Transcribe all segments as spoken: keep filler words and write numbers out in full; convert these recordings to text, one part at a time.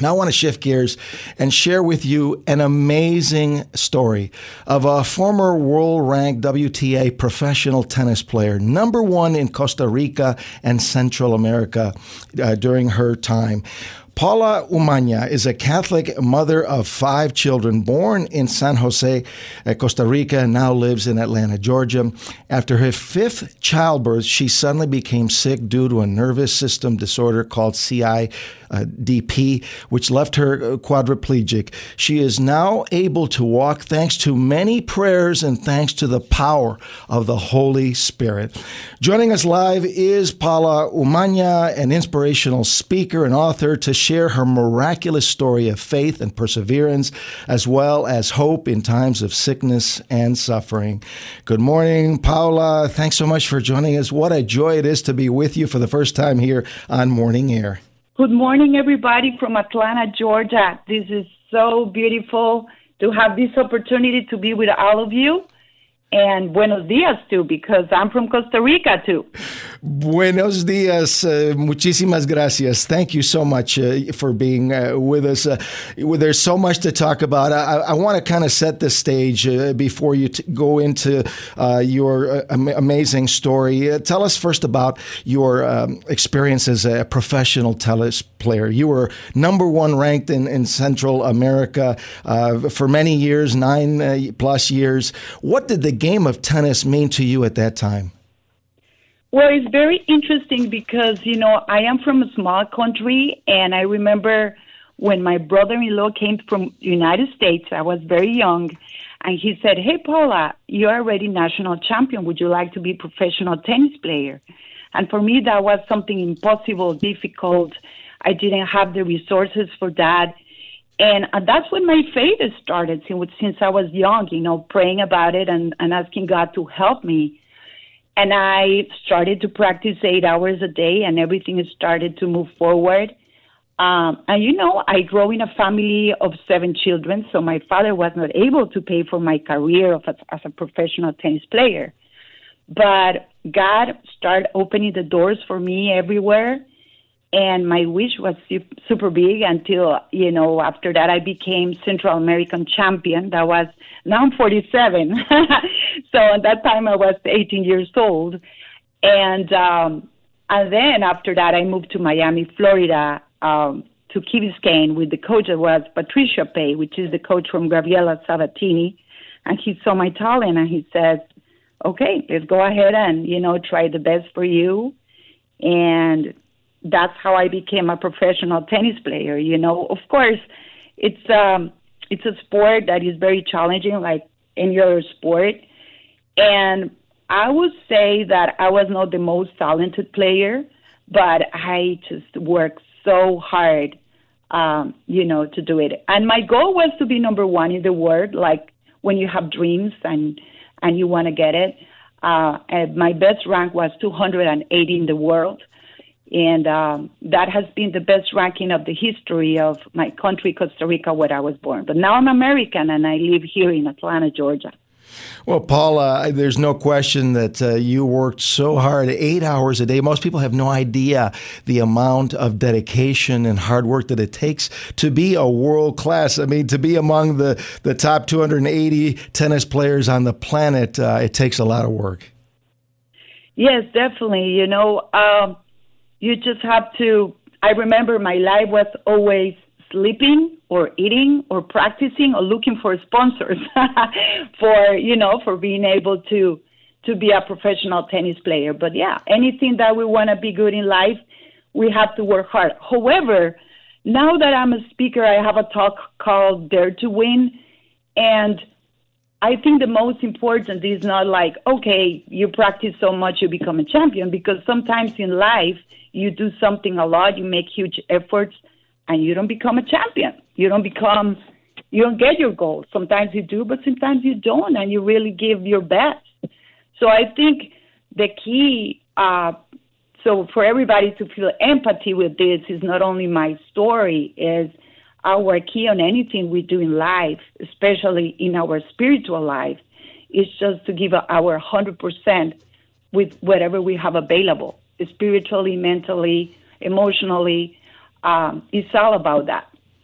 Now I want to shift gears and share with you an amazing story of a former world-ranked W T A professional tennis player, number one in Costa Rica and Central America uh, during her time. Paula Umaña is a Catholic mother of five children, born in San Jose, uh, Costa Rica, and now lives in Atlanta, Georgia. After her fifth childbirth, she suddenly became sick due to a nervous system disorder called C I D P, which left her quadriplegic. She is now able to walk thanks to many prayers and thanks to the power of the Holy Spirit. Joining us live is Paula Umaña, an inspirational speaker and author, to share her miraculous story of faith and perseverance, as well as hope in times of sickness and suffering. Good morning, Paula. Thanks so much for joining us. What a joy it is to be with you for the first time here on Morning Air. Good morning, everybody from Atlanta, Georgia. This is so beautiful to have this opportunity to be with all of you. And buenos dias, too, because I'm from Costa Rica, too. Buenos dias. Uh, muchísimas gracias. Thank you so much uh, for being uh, with us. Uh, there's so much to talk about. I, I want to kind of set the stage uh, before you t- go into uh, your uh, am- amazing story. Uh, tell us first about your um, experience as a professional tennis player. You were number one ranked in, in Central America uh, for many years, nine uh, plus years. What did the game of tennis mean to you at that time? Well, it's very interesting because, you know, I am from a small country, and I remember when my brother-in-law came from the United States, I was very young, and he said, "Hey, Paula, you're already national champion. Would you like to be a professional tennis player?" And for me, that was something impossible, difficult. I didn't have the resources for that. And uh, that's when my faith started, since, since I was young, you know, praying about it and, and asking God to help me. And I started to practice eight hours a day, and everything started to move forward. Um, and, you know, I grew in a family of seven children, so my father was not able to pay for my career of, as, as a professional tennis player. But God started opening the doors for me everywhere. And my wish was super big until, you know, after that I became Central American champion. That was, now I'm forty-seven. So at that time I was eighteen years old. And um, and then after that I moved to Miami, Florida, um, to Key Biscayne with the coach that was Patricia Pay, which is the coach from Gabriela Sabatini. And he saw my talent and he said, okay, let's go ahead and, you know, try the best for you. And that's how I became a professional tennis player. You know, of course, it's um, it's a sport that is very challenging, like any other sport. And I would say that I was not the most talented player, but I just worked so hard, um, you know, to do it. And my goal was to be number one in the world, like when you have dreams and, and you want to get it. Uh, and my best rank was two hundred eighty in the world. And um, that has been the best ranking of the history of my country, Costa Rica, where I was born. But now I'm American, and I live here in Atlanta, Georgia. Well, Paula, there's no question that uh, you worked so hard, eight hours a day. Most people have no idea the amount of dedication and hard work that it takes to be a world class. I mean, to be among the, the top two hundred eighty tennis players on the planet, uh, it takes a lot of work. Yes, definitely. You know, um, you just have to, I remember my life was always sleeping or eating or practicing or looking for sponsors for, you know, for being able to, to be a professional tennis player. But yeah, anything that we want to be good in life, we have to work hard. However, now that I'm a speaker, I have a talk called Dare to Win. And I think the most important is not like, okay, you practice so much, you become a champion, because sometimes in life, you do something a lot, you make huge efforts, and you don't become a champion. You don't become, you don't get your goal. Sometimes you do, but sometimes you don't, and you really give your best. So I think the key, uh, so for everybody to feel empathy with this is not only my story, is our key on anything we do in life, especially in our spiritual life, is just to give our one hundred percent with whatever we have available, spiritually, mentally, emotionally. Um, it's all about that.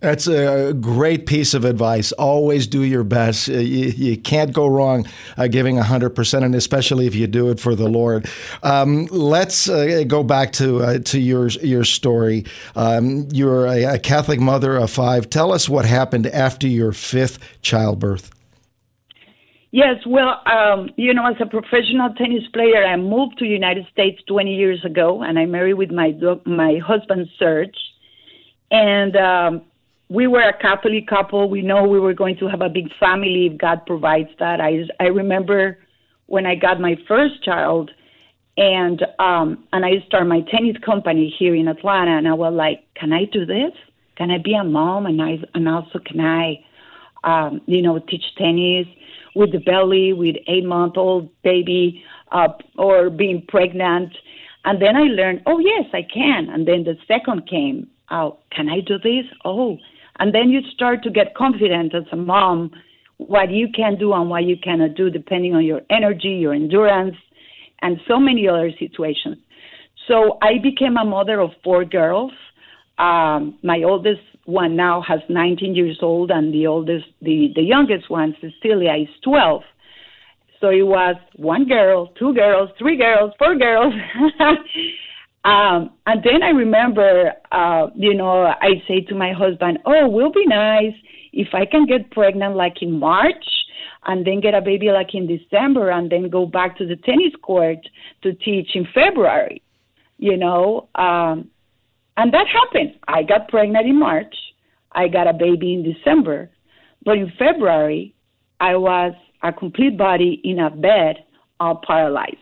That's a great piece of advice. Always do your best. You, you can't go wrong uh, giving one hundred percent, and especially if you do it for the Lord. Um, let's uh, go back to uh, to your your story. Um, you're a, a Catholic mother of five. Tell us what happened after your fifth childbirth. Yes, well, um, you know, as a professional tennis player, I moved to the United States twenty years ago, and I married with my my husband, Serge. And um, we were a Catholic couple. We know we were going to have a big family if God provides that. I, I remember when I got my first child, and um, and I started my tennis company here in Atlanta, and I was like, can I do this? Can I be a mom? And I and also can I, um, you know, teach tennis with the belly, with eight-month-old baby, uh, or being pregnant? And then I learned, oh, yes, I can. And then the second came, oh, can I do this? Oh, and then you start to get confident as a mom what you can do and what you cannot do, depending on your energy, your endurance, and so many other situations. So I became a mother of four girls. Um, my oldest one now has nineteen years old, and the oldest, the, the youngest one, Cecilia, is twelve. So it was one girl, two girls, three girls, four girls. um, and then I remember, uh, you know, I say to my husband, oh, it will be nice if I can get pregnant like in March and then get a baby like in December and then go back to the tennis court to teach in February, you know. Um, and that happened. I got pregnant in March. I got a baby in December. But in February, I was a complete body in a bed, all paralyzed.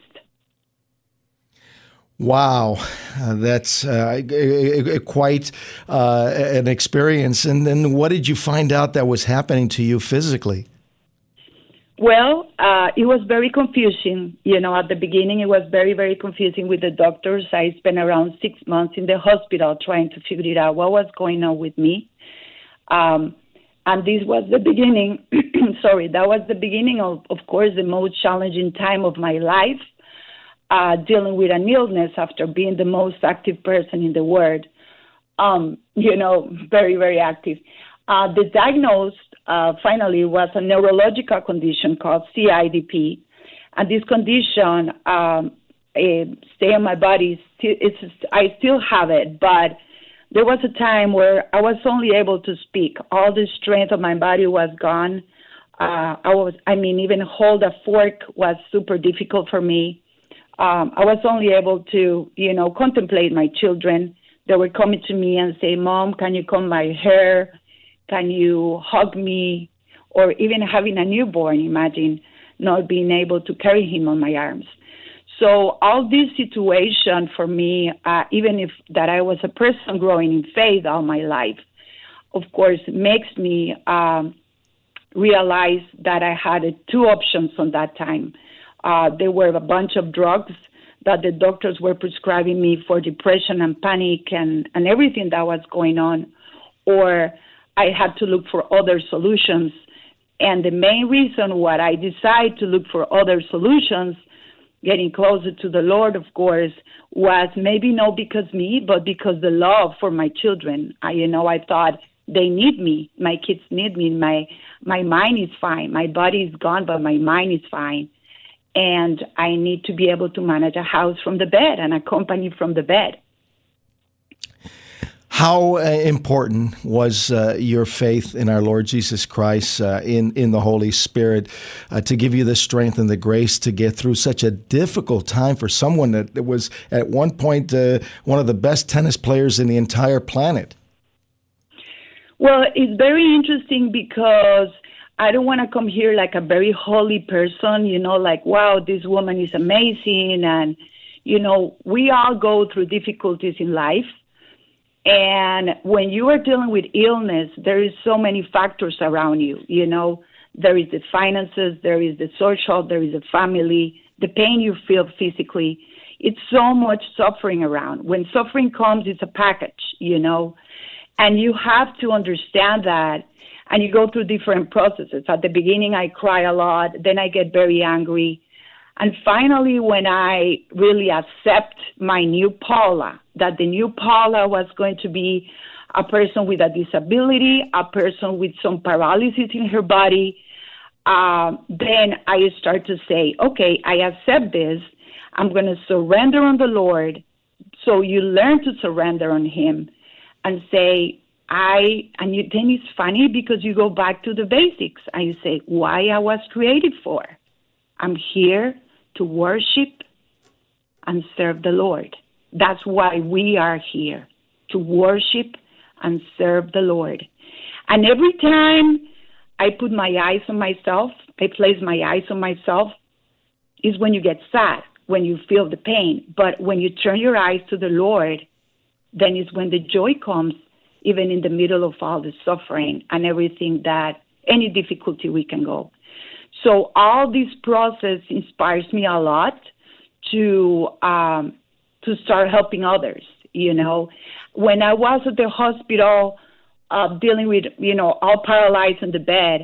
Wow, uh, that's uh, quite uh, an experience. And then what did you find out that was happening to you physically? Well, uh, it was very confusing. You know, at the beginning, it was very, very confusing with the doctors. I spent around six months in the hospital trying to figure it out what was going on with me. Um, and this was the beginning, sorry, that was the beginning of, of course, the most challenging time of my life, uh, dealing with an illness after being the most active person in the world. Um, you know, very, very active. Uh, the diagnosis uh, finally was a neurological condition called C I D P. And this condition, um, stay on my body, it's, I still have it, but there was a time where I was only able to speak. All the strength of my body was gone. Uh, I was, I mean, even hold a fork was super difficult for me. Um, I was only able to, you know, contemplate my children. They were coming to me and say, Mom, can you comb my hair? Can you hug me? Or even having a newborn, imagine not being able to carry him on my arms. So all this situation for me, uh, even if that I was a person growing in faith all my life, of course, makes me um, realize that I had uh, two options on that time. Uh, there were a bunch of drugs that the doctors were prescribing me for depression and panic and, and everything that was going on, or I had to look for other solutions. And the main reason why I decided to look for other solutions, getting closer to the Lord, of course, was maybe not because me, but because the love for my children. I, you know, I thought they need me. My kids need me. My my mind is fine. My body is gone, but my mind is fine. And I need to be able to manage a house from the bed and a company from the bed. How uh, important was uh, your faith in our Lord Jesus Christ, uh, in, in the Holy Spirit, uh, to give you the strength and the grace to get through such a difficult time for someone that, that was at one point uh, one of the best tennis players in the entire planet? Well, it's very interesting because I don't want to come here like a very holy person, you know, like, wow, this woman is amazing. And, you know, we all go through difficulties in life. And when you are dealing with illness, there is so many factors around you. You know, there is the finances, there is the social, there is the family, the pain you feel physically. It's so much suffering around. When suffering comes, it's a package, you know, and you have to understand that. And you go through different processes. At the beginning, I cry a lot. Then I get very angry. And finally, when I really accept my new Paula, that the new Paula was going to be a person with a disability, a person with some paralysis in her body, uh, then I start to say, okay, I accept this. I'm going to surrender on the Lord. So you learn to surrender on him and say, I, and you, then it's funny because you go back to the basics and you say, why I was created for. I'm here to worship and serve the Lord. That's why we are here, to worship and serve the Lord. And every time I put my eyes on myself, I place my eyes on myself, is when you get sad, when you feel the pain. But when you turn your eyes to the Lord, then it's when the joy comes, even in the middle of all the suffering and everything that, any difficulty we can go. So all this process inspires me a lot to um, to start helping others, you know. When I was at the hospital uh, dealing with, you know, all paralyzed in the bed,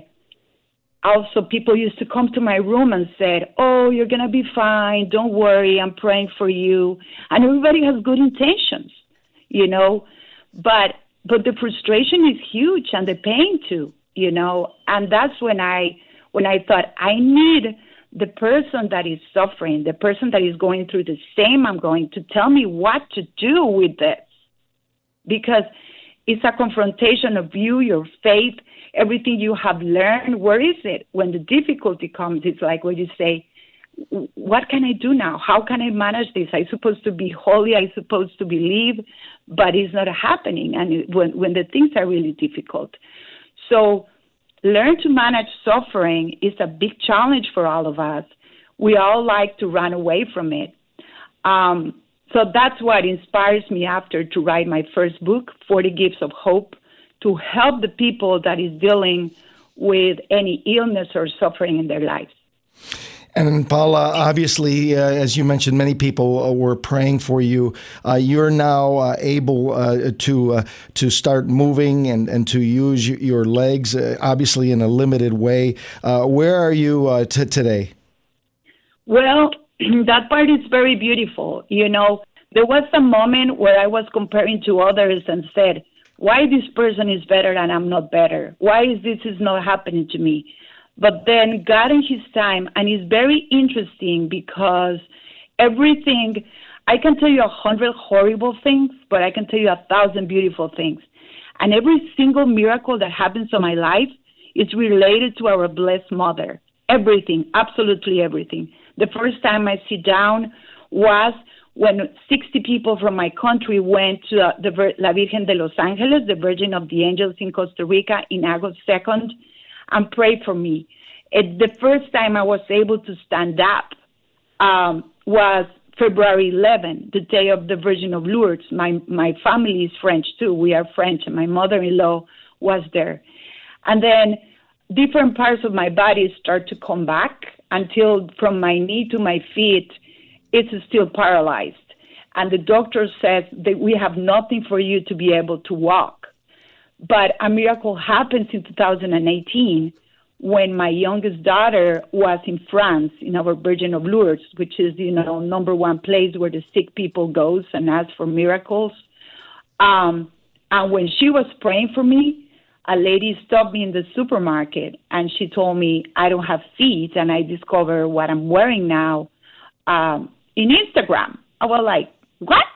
also people used to come to my room and said, oh, you're going to be fine, don't worry, I'm praying for you. And everybody has good intentions, you know, but but the frustration is huge and the pain too, you know. And that's when I when I thought I need the person that is suffering, the person that is going through the same I'm going, to tell me what to do with this. Because it's a confrontation of you, your faith, everything you have learned. Where is it? When the difficulty comes, it's like when you say, what can I do now? How can I manage this? I'm supposed to be holy. I'm supposed to believe, but it's not happening. And it, when, when the things are really difficult. So learn to manage suffering is a big challenge for all of us. We all like to run away from it. Um, so that's what inspires me after to write my first book, forty Gifts of Hope, to help the people that is dealing with any illness or suffering in their lives. And Paula, obviously, uh, as you mentioned, many people uh, were praying for you. Uh, you're now uh, able uh, to uh, to start moving and, and to use your legs, uh, obviously in a limited way. Uh, where are you uh, t- today? Well, that part is very beautiful. You know, there was a moment where I was comparing to others and said, why this person is better and I'm not better? Why is this is not happening to me? But then God in his time, and it's very interesting because everything, I can tell you a hundred horrible things, but I can tell you a thousand beautiful things. And every single miracle that happens in my life is related to our blessed mother. Everything, absolutely everything. The first time I sit down was when sixty people from my country went to uh, the La Virgen de Los Angeles, the Virgin of the Angels in Costa Rica, in August second, and prayed for me. It, the first time I was able to stand up um, was February eleventh, the day of the Virgin of Lourdes. My my family is French too. We are French, and my mother-in-law was there. And then different parts of my body start to come back until from my knee to my feet, it's still paralyzed. And the doctor says that we have nothing for you to be able to walk. But a miracle happens in two thousand eighteen when my youngest daughter was in France, in our Virgin of Lourdes, which is, you know, number one place where the sick people goes and ask for miracles. Um, and when she was praying for me, a lady stopped me in the supermarket and she told me I don't have feet, and I discovered what I'm wearing now um, in Instagram. I was like, what?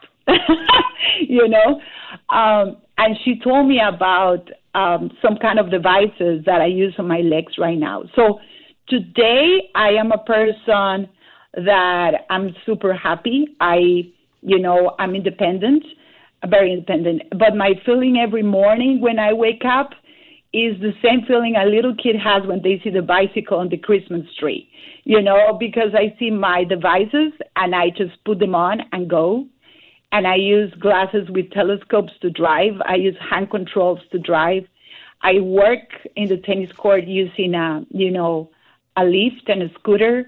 you know? Um, and she told me about um, some kind of devices that I use on my legs right now. So today I am a person that I'm super happy. I, you know, I'm independent, very independent. But my feeling every morning when I wake up is the same feeling a little kid has when they see the bicycle on the Christmas tree, you know, because I see my devices and I just put them on and go. And I use glasses with telescopes to drive. I use hand controls to drive. I work in the tennis court using a, you know, a lift and a scooter.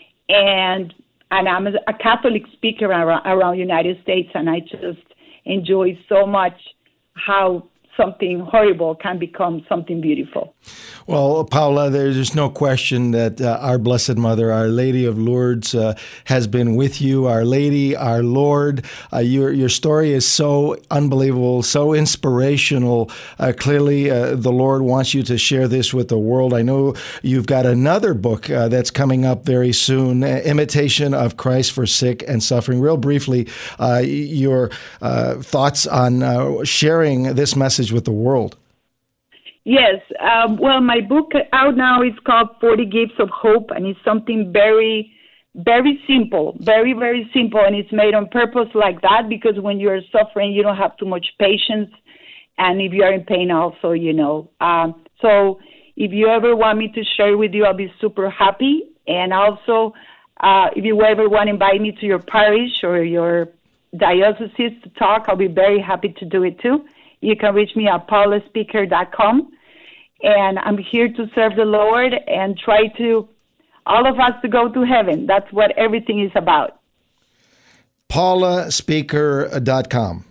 And and I'm a Catholic speaker around, around the United States, and I just enjoy so much how something horrible can become something beautiful. Well, Paula, there's no question that uh, our Blessed Mother, Our Lady of Lourdes, uh, has been with you. Our Lady, our Lord, uh, your your story is so unbelievable, so inspirational. Uh, clearly, uh, the Lord wants you to share this with the world. I know you've got another book uh, that's coming up very soon, Imitation of Christ for Sick and Suffering. Real briefly, uh, your uh, thoughts on uh, sharing this message with the world. Yes. Um, well, my book out now is called forty Gifts of Hope, and it's something very, very simple, very, very simple, and it's made on purpose like that because when you're suffering, you don't have too much patience, and if you are in pain also, you know. Um, so if you ever want me to share with you, I'll be super happy. And also, uh, if you ever want to invite me to your parish or your diocese to talk, I'll be very happy to do it too. You can reach me at paula speaker dot com. And I'm here to serve the Lord and try to, all of us to go to heaven. That's what everything is about. paula speaker dot com.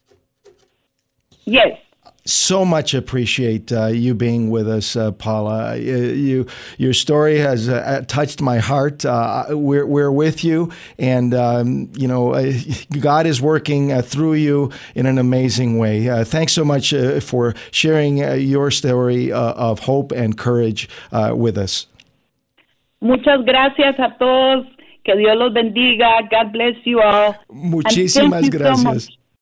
Yes. So much appreciate uh, you being with us, uh, Paula. You, you, your story has uh, touched my heart. Uh, we're we're with you, and um, you know uh, God is working uh, through you in an amazing way. Uh, thanks so much uh, for sharing uh, your story uh, of hope and courage uh, with us. Muchas gracias a todos. Que Dios los bendiga. God bless you all. Muchísimas And thank you gracias. So much.